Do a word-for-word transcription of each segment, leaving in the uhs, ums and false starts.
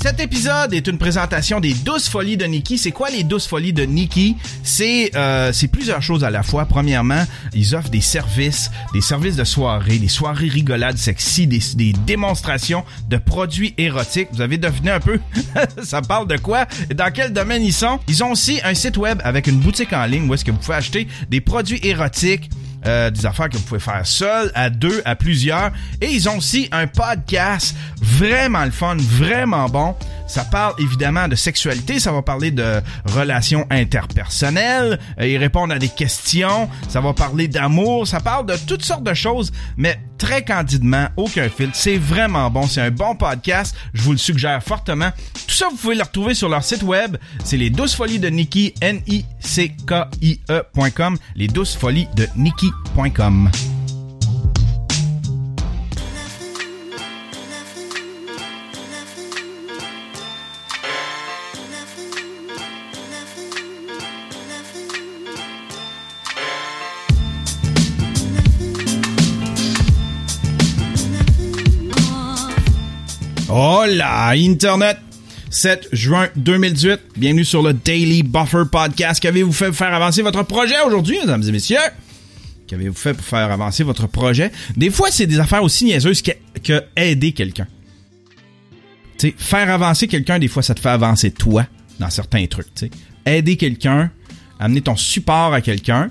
Cet épisode est une présentation des douze folies de Nikki. C'est quoi les douze folies de Nikki? C'est euh, c'est plusieurs choses à la fois. Premièrement, ils offrent des services, des services de soirée, des soirées rigolades sexy, des, des démonstrations de produits érotiques. Vous avez deviné un peu? Ça parle de quoi? Dans quel domaine ils sont? Ils ont aussi un site web avec une boutique en ligne où est-ce que vous pouvez acheter des produits érotiques, Euh, des affaires que vous pouvez faire seul, à deux, à plusieurs. Et ils ont aussi un podcast vraiment le fun, vraiment bon. Ça parle évidemment de sexualité, ça va parler de relations interpersonnelles, euh, ils répondent à des questions, ça va parler d'amour, ça parle de toutes sortes de choses, mais très candidement, aucun filtre. C'est vraiment bon, c'est un bon podcast, je vous le suggère fortement. Tout ça, vous pouvez le retrouver sur leur site web, c'est les douze folies de Nikki, N I C K I E point com, les douze folies de Nikki point com. Oh là, Internet! sept juin deux mille dix-huit, bienvenue sur le Daily Buffer Podcast. Qu'avez-vous fait pour faire avancer votre projet aujourd'hui, mesdames et messieurs? Qu'avez-vous fait pour faire avancer votre projet? Des fois, c'est des affaires aussi niaiseuses que, que aider quelqu'un. Tu sais, faire avancer quelqu'un, des fois, ça te fait avancer toi dans certains trucs, tu sais. Aider quelqu'un, amener ton support à quelqu'un,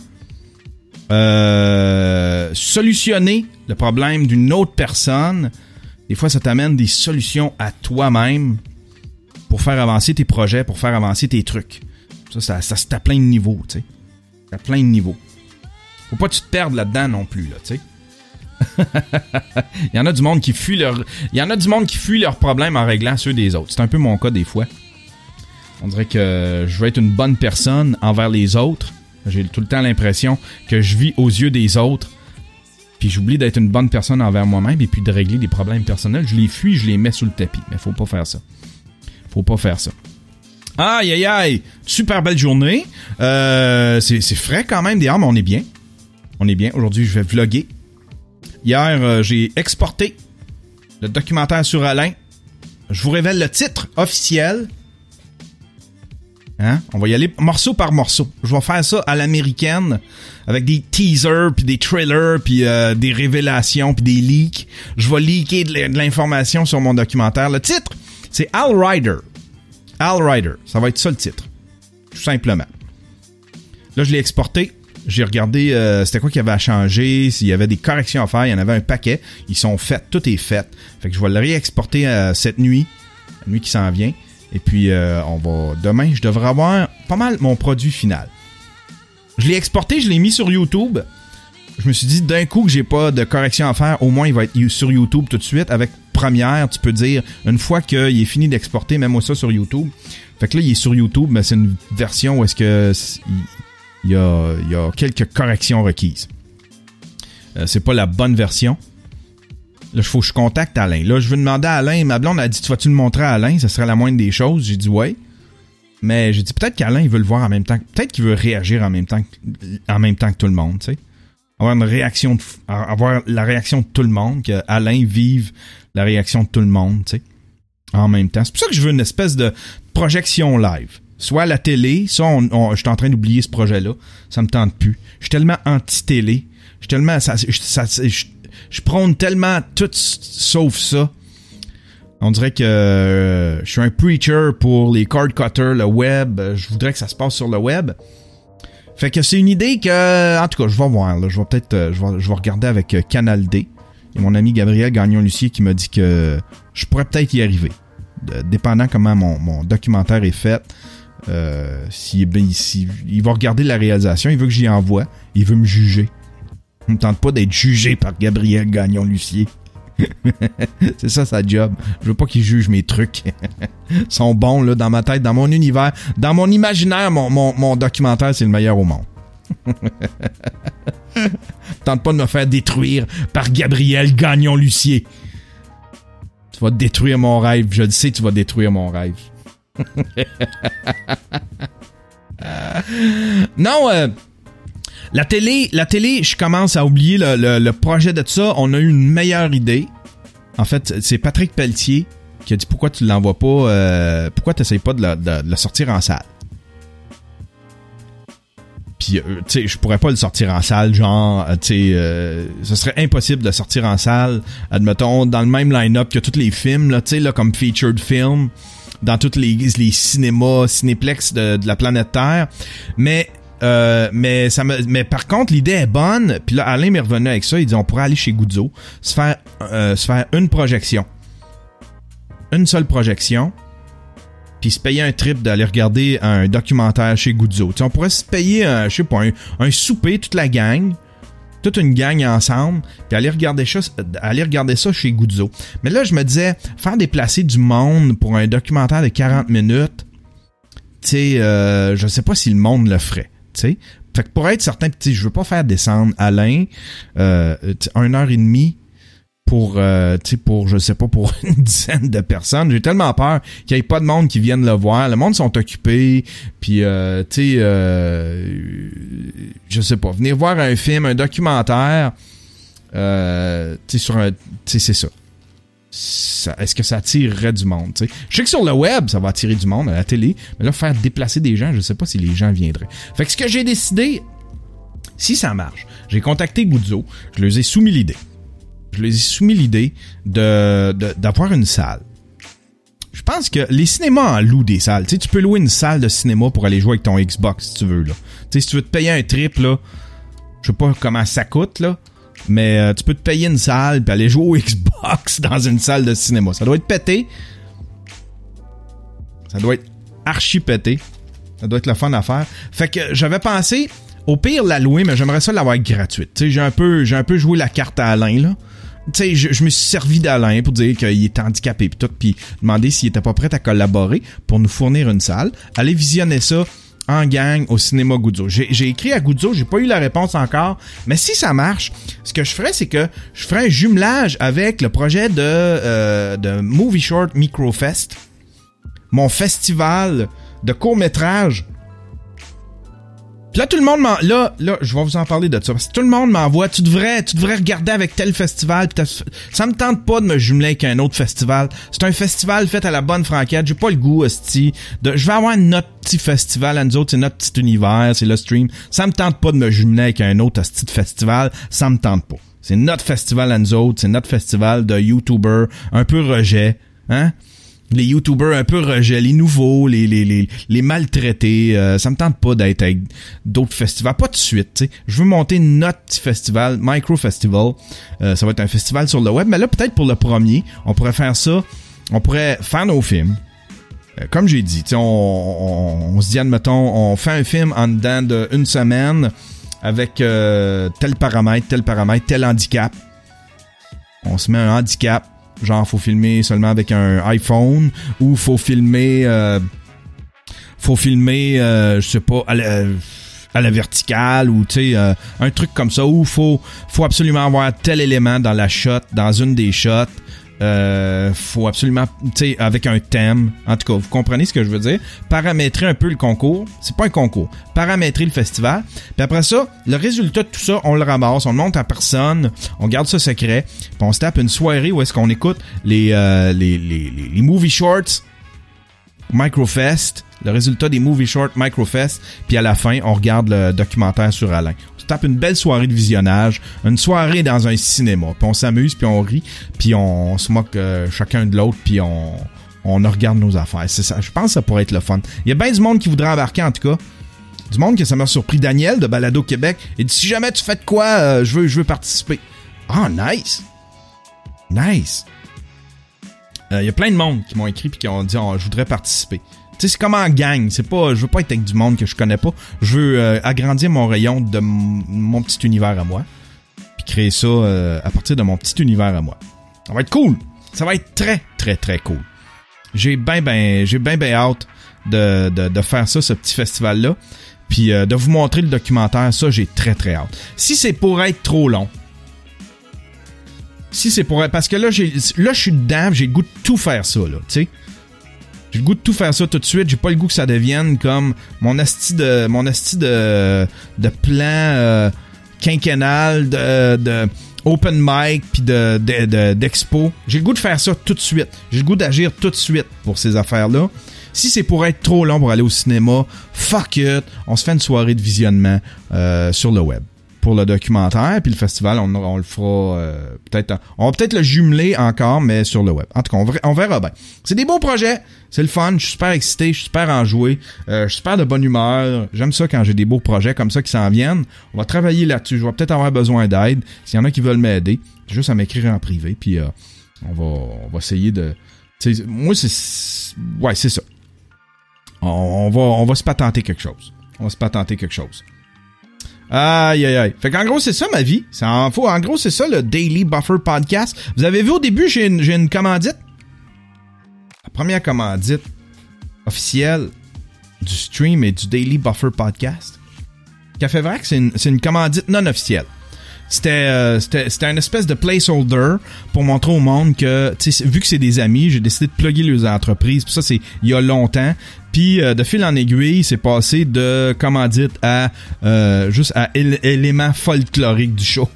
euh, solutionner le problème d'une autre personne. Des fois, ça t'amène des solutions à toi-même pour faire avancer tes projets, pour faire avancer tes trucs. Ça, ça, ça c'est à plein de niveaux, tu sais. À plein de niveaux. Faut pas que tu te perdes là-dedans non plus, là, tu sais. Il y en a du monde qui fuit leur... Il y en a du monde qui fuit leurs problèmes en réglant ceux des autres. C'est un peu mon cas des fois. On dirait que je veux être une bonne personne envers les autres. J'ai tout le temps l'impression que je vis aux yeux des autres. Puis j'oublie d'être une bonne personne envers moi-même et puis de régler des problèmes personnels. Je les fuis, je les mets sous le tapis. Mais faut pas faire ça. Faut pas faire ça. Aïe, aïe, aïe! Super belle journée. Euh, c'est, c'est frais quand même dehors, mais on est bien. On est bien. Aujourd'hui, je vais vlogger. Hier, euh, j'ai exporté le documentaire sur Alain. Je vous révèle le titre officiel. Hein? On va y aller morceau par morceau. Je vais faire ça à l'américaine avec des teasers, puis des trailers, puis euh, des révélations, puis des leaks. Je vais leaker de l'information sur mon documentaire. Le titre, c'est Al Rider. Al Rider. Ça va être ça le titre. Tout simplement. Là, je l'ai exporté. J'ai regardé euh, c'était quoi qu'il y avait à changer, s'il y avait des corrections à faire. Il y en avait un paquet. Ils sont faits. Tout est fait. Fait que je vais le réexporter euh, cette nuit. La nuit qui s'en vient. Et puis, euh, on va demain, je devrais avoir pas mal mon produit final. Je l'ai exporté, je l'ai mis sur YouTube. Je me suis dit, d'un coup que j'ai pas de correction à faire, au moins il va être sur YouTube tout de suite. Avec Premiere, tu peux dire, une fois qu'il est fini d'exporter, mets-moi ça sur YouTube. Fait que là, il est sur YouTube, mais c'est une version où est-ce que il y a, il y a quelques corrections requises. Euh, c'est pas la bonne version. Là, il faut que je contacte Alain. Là, je veux demander à Alain. Ma blonde a dit, tu vas-tu le montrer à Alain? Ça serait la moindre des choses. J'ai dit, ouais. Mais j'ai dit, peut-être qu'Alain, il veut le voir en même temps. Peut-être qu'il veut réagir en même temps que, en même temps que tout le monde, tu sais. Avoir une réaction, de, avoir la réaction de tout le monde, que Alain vive la réaction de tout le monde, tu sais. En même temps. C'est pour ça que je veux une espèce de projection live. Soit à la télé, ça, on, on, je suis en train d'oublier ce projet-là. Ça me tente plus. Je suis tellement anti-télé. Je suis tellement, ça, ça, ça je, Je prône tellement tout sauf ça. On dirait que euh, je suis un preacher pour les cord cutters, le web. Je voudrais que ça se passe sur le web. Fait que c'est une idée que... En tout cas, je vais voir. Là. Je vais peut-être... Euh, je, vais, je vais regarder avec euh, Canal D. Il y a mon ami Gabriel Gagnon-Lucier qui m'a dit que je pourrais peut-être y arriver. De, dépendant comment mon, mon documentaire est fait. Euh, si, ben, si, il va regarder la réalisation. Il veut que j'y envoie. Il veut me juger. On ne tente pas d'être jugé par Gabriel Gagnon-Lucier. C'est ça sa job. Je veux pas qu'il juge mes trucs. Ils sont bons là, dans ma tête, dans mon univers. Dans mon imaginaire, mon, mon, mon documentaire, c'est le meilleur au monde. Tente pas de me faire détruire par Gabriel Gagnon-Lucier. Tu vas détruire mon rêve. Je le sais, tu vas détruire mon rêve. Non, euh... La télé, la télé, je commence à oublier le, le, le projet de ça. On a eu une meilleure idée. En fait, c'est Patrick Pelletier qui a dit pourquoi tu l'envoies pas, euh, pourquoi tu n'essayes pas de, la, de, de le sortir en salle. Puis, euh, tu sais, je pourrais pas le sortir en salle, genre, tu sais, euh, ce serait impossible de le sortir en salle, admettons, dans le même line-up que tous les films, là, tu sais, là, comme featured film, dans tous les, les cinémas, cinéplex de, de la planète Terre. Mais, euh, mais ça me, mais par contre, l'idée est bonne. Puis là, Alain m'est revenu avec ça. Il dit, on pourrait aller chez Guzzo, se faire, euh, se faire une projection. Une seule projection. Puis se payer un trip d'aller regarder un documentaire chez Guzzo. T'sais, on pourrait se payer, un, je sais pas, un, un souper, toute la gang, toute une gang ensemble, puis aller regarder ça, aller regarder ça chez Guzzo. Mais là, je me disais, faire déplacer du monde pour un documentaire de quarante minutes, tu sais, euh, je sais pas si le monde le ferait, tu sais. Fait que pour être certain, tu sais, je veux pas faire descendre Alain euh, une heure et demie pour, euh, tu sais, pour, je sais pas, pour une dizaine de personnes. J'ai tellement peur qu'il y ait pas de monde qui vienne le voir. Le monde sont occupés, puis, euh, tu sais, euh, je sais pas, venir voir un film, un documentaire, euh, tu sais, sur un, tu sais, c'est ça. ça. Est-ce que ça attirerait du monde, tu sais? Je sais que sur le web, ça va attirer du monde, à la télé, mais là, faire déplacer des gens, je sais pas si les gens viendraient. Fait que ce que j'ai décidé, si ça marche, j'ai contacté Guzzo, je leur ai soumis l'idée. Je leur ai soumis l'idée de, de, d'avoir une salle. Je pense que les cinémas en louent des salles. Tu sais, tu peux louer une salle de cinéma pour aller jouer avec ton Xbox si tu veux, là. Tu sais, si tu veux te payer un trip, là, je sais pas comment ça coûte, là, mais euh, tu peux te payer une salle puis aller jouer au Xbox dans une salle de cinéma. Ça doit être pété. Ça doit être archi pété. Ça doit être le fun à faire. Fait que j'avais pensé, au pire, la louer, mais j'aimerais ça l'avoir gratuite. Tu sais, j'ai un peu, j'ai un peu joué la carte à Alain, là. Tu sais, je, je me suis servi d'Alain pour dire qu'il était handicapé pis tout, puis demander s'il était pas prêt à collaborer pour nous fournir une salle. Allez visionner ça en gang au cinéma Guzzo. J'ai, j'ai écrit à Guzzo, j'ai pas eu la réponse encore, mais si ça marche, ce que je ferais, c'est que je ferais un jumelage avec le projet de, euh, de Movie Short Microfest, mon festival de court-métrage. Puis là, tout le monde m'en... Là, là, je vais vous en parler de ça. Parce que tout le monde m'envoie, tu devrais, tu devrais regarder avec tel festival. Pis ça me tente pas de me jumeler avec un autre festival. C'est un festival fait à la bonne franquette. J'ai pas le goût, hostie. De, je vais avoir notre petit festival à nous autres. C'est notre petit univers. C'est le stream. Ça me tente pas de me jumeler avec un autre hostie de festival. Ça me tente pas. C'est notre festival à nous autres. C'est notre festival de YouTubers. Un peu rejet. Hein? Les YouTubers un peu rejet, les nouveaux, les les les, les maltraités, euh, ça me tente pas d'être avec d'autres festivals, pas de suite, tu sais. Je veux monter notre petit festival, Micro Festival. Euh, ça va être un festival sur le web, mais là peut-être pour le premier, on pourrait faire ça, on pourrait faire nos films. Euh, comme j'ai dit, tu sais, on, on, on se dit admettons, on fait un film en dedans d'une semaine avec euh, tel paramètre, tel paramètre, tel handicap. On se met un handicap. Genre, faut filmer seulement avec un iPhone ou faut filmer, euh, faut filmer, euh, je sais pas, à la, à la verticale ou tu sais, euh, un truc comme ça où faut, faut absolument avoir tel élément dans la shot, dans une des shots. Euh, faut absolument, tu sais, avec un thème. En tout cas, vous comprenez ce que je veux dire. Paramétrer un peu le concours. C'est pas un concours. Paramétrer le festival. Puis après ça, le résultat de tout ça, on le ramasse, on le montre à personne, on garde ça secret. Puis on se tape une soirée où est-ce qu'on écoute les, euh, les, les, les, les movie shorts Microfest. Le résultat des movie shorts Microfest. Puis à la fin, on regarde le documentaire sur Alain. On se tape une belle soirée de visionnage, une soirée dans un cinéma, puis on s'amuse, puis on rit, puis on, on se moque euh, chacun de l'autre, puis on, on regarde nos affaires. C'est ça. Je pense que ça pourrait être le fun. Il y a bien du monde qui voudrait embarquer, en tout cas. Du monde que ça m'a surpris. Daniel de Balado Québec, il dit, si jamais tu fais de quoi, euh, je veux, je veux participer. Ah, nice! Nice! Il euh, y a plein de monde qui m'ont écrit puis qui ont dit, oh, je voudrais participer. Tu sais, c'est comme en gang. C'est pas, je veux pas être avec du monde que je connais pas. Je veux euh, agrandir mon rayon de m- mon petit univers à moi. Puis créer ça euh, à partir de mon petit univers à moi. Ça va être cool. Ça va être très, très, très cool. J'ai ben, ben, j'ai ben, ben hâte de, de, de faire ça, ce petit festival-là. Puis euh, de vous montrer le documentaire. Ça, j'ai très, très hâte. Si c'est pour être trop long. Si c'est pour être... Parce que là, j'ai, là, je suis dedans. J'ai le goût de tout faire ça, là. Tu sais. J'ai le goût de tout faire ça tout de suite. J'ai pas le goût que ça devienne comme mon asti de mon asti de de plan euh, quinquennal de de open mic puis de, de, de, d'expo. J'ai le goût de faire ça tout de suite. J'ai le goût d'agir tout de suite pour ces affaires-là. Si c'est pour être trop long pour aller au cinéma, fuck it, on se fait une soirée de visionnement euh, sur le web. Pour le documentaire, puis le festival, on, on le fera euh, peut-être... On va peut-être le jumeler encore, mais sur le web. En tout cas, on, ver, on verra bien. C'est des beaux projets, c'est le fun, je suis super excité, je suis super enjoué, euh, je suis super de bonne humeur. J'aime ça quand j'ai des beaux projets comme ça qui s'en viennent. On va travailler là-dessus, je vais peut-être avoir besoin d'aide. S'il y en a qui veulent m'aider, juste à m'écrire en privé, puis euh, on va on va essayer de... T'sais, moi, c'est... Ouais, c'est ça. On, on va on va se patenter quelque chose. On va se patenter quelque chose. Aïe, aïe, aïe. Fait qu'en gros, c'est ça ma vie. C'est en, faut, en gros, c'est ça le Daily Buffer Podcast. Vous avez vu au début, j'ai une, j'ai une commandite. La première commandite officielle du stream et du Daily Buffer Podcast. Café Vrac, c'est une, c'est une commandite non officielle. C'était, euh, c'était, c'était une espèce de placeholder pour montrer au monde que, tu sais, vu que c'est des amis, j'ai décidé de plugger les entreprises. Puis ça, c'est il y a longtemps. Puis euh, de fil en aiguille, c'est passé de commandite à euh, juste à él- élément folklorique du show.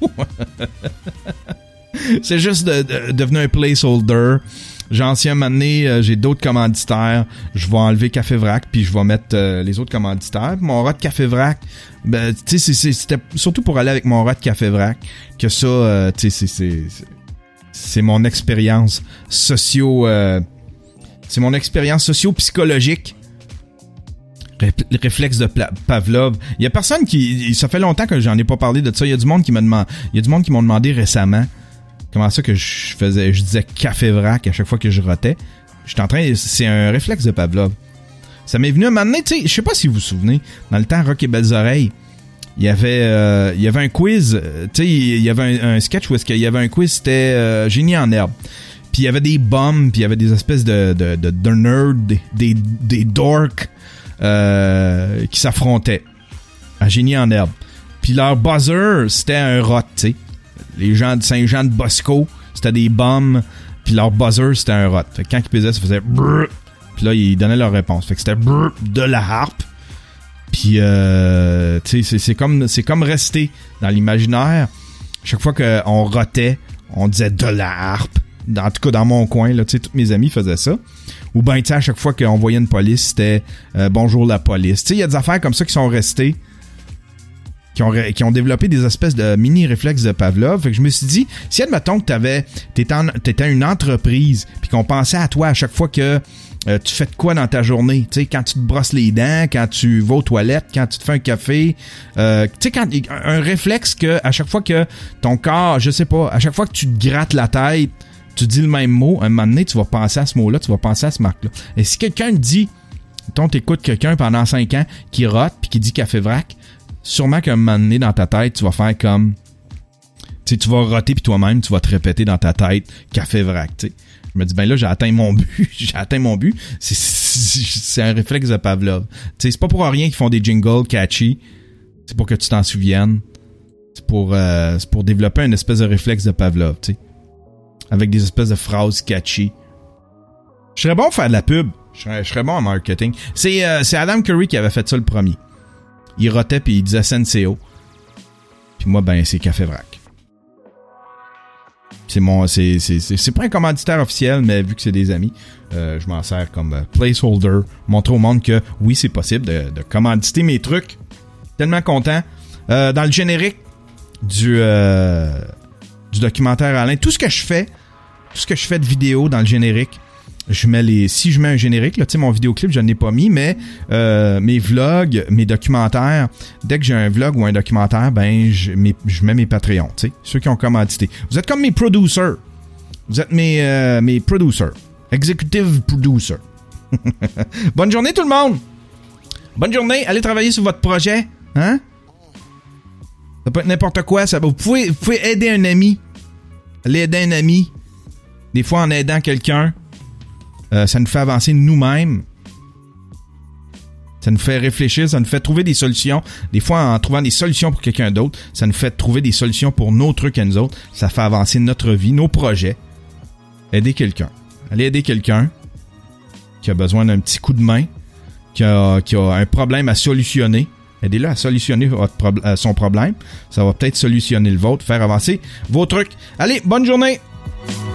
C'est juste de, de, devenu un placeholder. J'ai ancien mané, euh, j'ai d'autres commanditaires. Je vais enlever Café Vrac, puis je vais mettre euh, les autres commanditaires. Mon rat de Café Vrac, ben, tu sais, c'est, c'était surtout pour aller avec mon rat de Café Vrac que ça, euh, tu sais, c'est, c'est, c'est, c'est mon expérience socio, euh, c'est mon expérience socio-psychologique. Ré- réflexe de Pla- Pavlov. Il y a personne qui, ça fait longtemps que j'en ai pas parlé de ça. Il y a du monde qui m'a demandé, il y a du monde qui m'ont demandé récemment. Comment ça que je faisais, je disais Café Vrac à chaque fois que je rotais. J'étais en train, c'est un réflexe de Pavlov. Ça m'est venu un moment donné, tu sais, je sais pas si vous vous souvenez, dans le temps Rock et Belles Oreilles, il y avait, euh, il y avait un quiz, tu sais, il y avait un, un sketch où est-ce qu'il y avait un quiz, c'était euh, Génie en herbe. Puis il y avait des bums, puis il y avait des espèces de, de, de, de nerds, des, des, des dorks euh, qui s'affrontaient à Génie en herbe. Puis leur buzzer, c'était un rot, tu sais. Les gens de Saint-Jean-de-Bosco, c'était des bums, puis leur buzzer, c'était un rot. Fait que quand ils pesaient, ça faisait brrr, puis là, ils donnaient leur réponse. Fait que c'était brrr de la harpe. Puis, euh, tu sais, c'est, c'est comme, c'est comme rester dans l'imaginaire. Chaque fois qu'on rotait, on disait de la harpe. En tout cas, dans mon coin, là, tu sais, tous mes amis faisaient ça. Ou ben, tu sais, à chaque fois qu'on voyait une police, c'était euh, bonjour la police. Tu sais, il y a des affaires comme ça qui sont restées. Qui ont, qui ont développé des espèces de mini-réflexes de Pavlov. Fait que je me suis dit, si admettons que t'avais, t'étais, en, t'étais une entreprise, puis qu'on pensait à toi à chaque fois que euh, tu fais de quoi dans ta journée, tu sais, quand tu te brosses les dents, quand tu vas aux toilettes, quand tu te fais un café, euh, tu sais, quand un, un réflexe que à chaque fois que ton corps, je sais pas, à chaque fois que tu te grattes la tête, tu dis le même mot, un moment donné, tu vas penser à ce mot-là, tu vas penser à ce marque-là. Et si quelqu'un dit, mettons, t'écoutes quelqu'un pendant cinq ans qui rote puis qui dit Café Vrac, sûrement qu'à un moment donné, dans ta tête, tu vas faire comme... Tu sais, tu vas roter, puis toi-même, tu vas te répéter dans ta tête « Café Vrac », tu sais. Je me dis, ben là, j'ai atteint mon but. j'ai atteint mon but. C'est, c'est, c'est un réflexe de Pavlov. Tu sais, c'est pas pour rien qu'ils font des jingles catchy. C'est pour que tu t'en souviennes. C'est pour, euh, c'est pour développer une espèce de réflexe de Pavlov, tu sais. Avec des espèces de phrases catchy. Je serais bon à faire de la pub. Je serais, je serais bon en marketing. C'est, euh, c'est Adam Curry qui avait fait ça le premier. Il rotait puis il disait Senseo. Puis moi, ben, c'est Café Vrac. C'est mon, c'est, c'est, c'est, c'est pas un commanditaire officiel, mais vu que c'est des amis, euh, je m'en sers comme euh, placeholder. Montrer au monde que oui, c'est possible de, de commanditer mes trucs. Tellement content. Euh, dans le générique du, euh, du documentaire Alain, tout ce que je fais, tout ce que je fais de vidéo dans le générique, je mets les, si je mets un générique, là, tu sais, mon vidéoclip, je ne l'ai pas mis, mais euh, mes vlogs, mes documentaires, dès que j'ai un vlog ou un documentaire, ben, je, mes, je mets mes Patreons, tu sais, ceux qui ont commandité. Vous êtes comme mes producers. Vous êtes mes, euh, mes producers. Executive producer. Bonne journée, tout le monde! Bonne journée, allez travailler sur votre projet, hein? Ça peut être n'importe quoi, ça. Vous pouvez, vous pouvez aider un ami. Allez aider un ami. Des fois, en aidant quelqu'un, Euh, ça nous fait avancer nous-mêmes. Ça nous fait réfléchir, ça nous fait trouver des solutions. Des fois, en trouvant des solutions pour quelqu'un d'autre, ça nous fait trouver des solutions pour nos trucs à nous autres. Ça fait avancer notre vie, nos projets. Aider quelqu'un. Allez aider quelqu'un qui a besoin d'un petit coup de main, qui a, qui a un problème à solutionner. Aidez-le à solutionner votre pro- euh, son problème. Ça va peut-être solutionner le vôtre, faire avancer vos trucs. Allez, bonne journée!